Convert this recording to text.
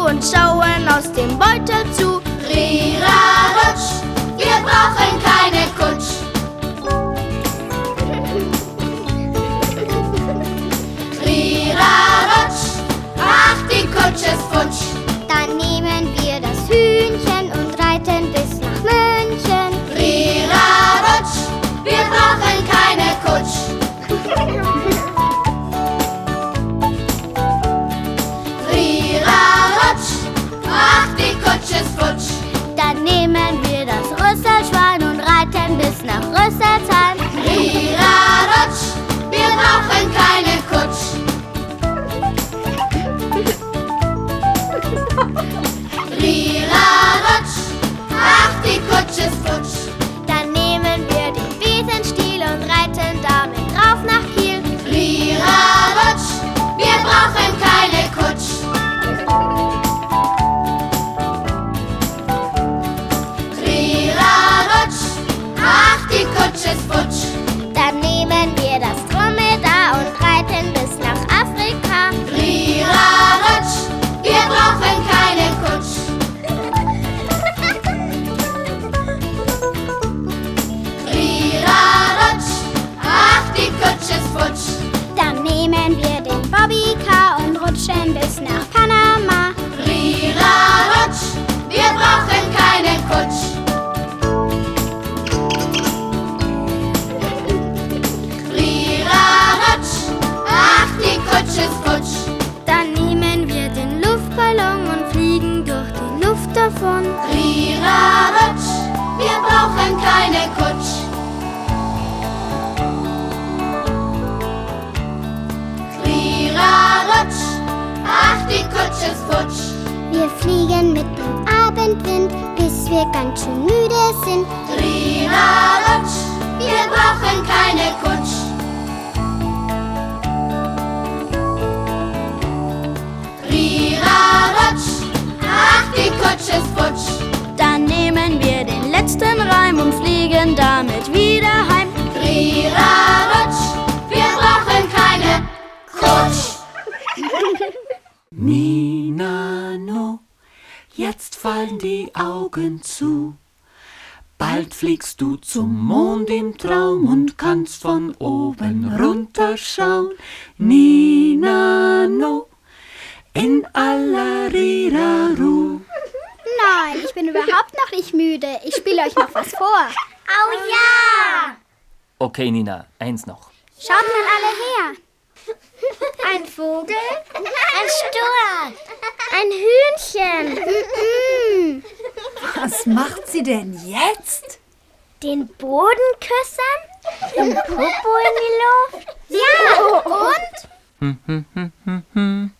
und schauen aus dem Beutel zu. Rira-Rutsch, wir brauchen keine Kutsch. Rira-Rutsch, ach, die Kutsche ist futsch. Dann nehmen wir das Hühnchen und reiten bis nach München. Rira-Rutsch, wir brauchen keine Kutsch. Rira-Rutsch, ach, die Kutsche ist futsch. Dann nehmen wir das Rüsselschwein und reiten bis nach Rüsselsheim. Rira-Rutsch, wir brauchen keine Kutsch. Rira-Rutsch, ach, die Kutsche ist futsch. Dann nehmen wir den Besenstiel und reiten damit rauf nach Kiel. Rira-Rutsch, wir brauchen keine Kutsch. Rira-Rutsch, ach, die Kutsche ist futsch. Dann nehmen wir das Dromedar und reiten bis nach Afrika. Rira-Rutsch, wir brauchen keine Kutsch. Rira-Rutsch, ach, die Kutsche ist futsch. Dann nehmen wir den Bobbycar und rutschen bis nach Panama. Rira-Rutsch, wir brauchen keine Kutsch. Rira-Rutsch, ach, die Kutsche ist futsch. Dann nehmen wir den Luftballon und fliegen durch die Luft davon. Rira-Rutsch, wir brauchen keine Kutsch. Rira-Rutsch, ach, die Kutsche ist futsch. Wir fliegen mit dem Abendwind, bis wir ganz schön müde sind. Rira-Rutsch, wir brauchen keine Kutsch. Rira-Rutsch, ach, die Kutsche ist futsch. Dann nehmen wir den letzten Reim und fliegen damit wieder heim. Rira-Rutsch, wir brauchen keine Kutsch. Ninano, jetzt fallen die Augen zu. Bald fliegst du zum Mond im Traum und kannst von oben runterschauen. Ninano, in aller Riraru. Nein, ich bin überhaupt noch nicht müde. Ich spiele euch noch was vor. Oh ja! Okay, Nina, eins noch. Schaut mal alle her. Ein Vogel, ein Sturm, ein Hühnchen. Was macht sie denn jetzt? Den Boden küssen? Den Popo in die Luft? Ja, und?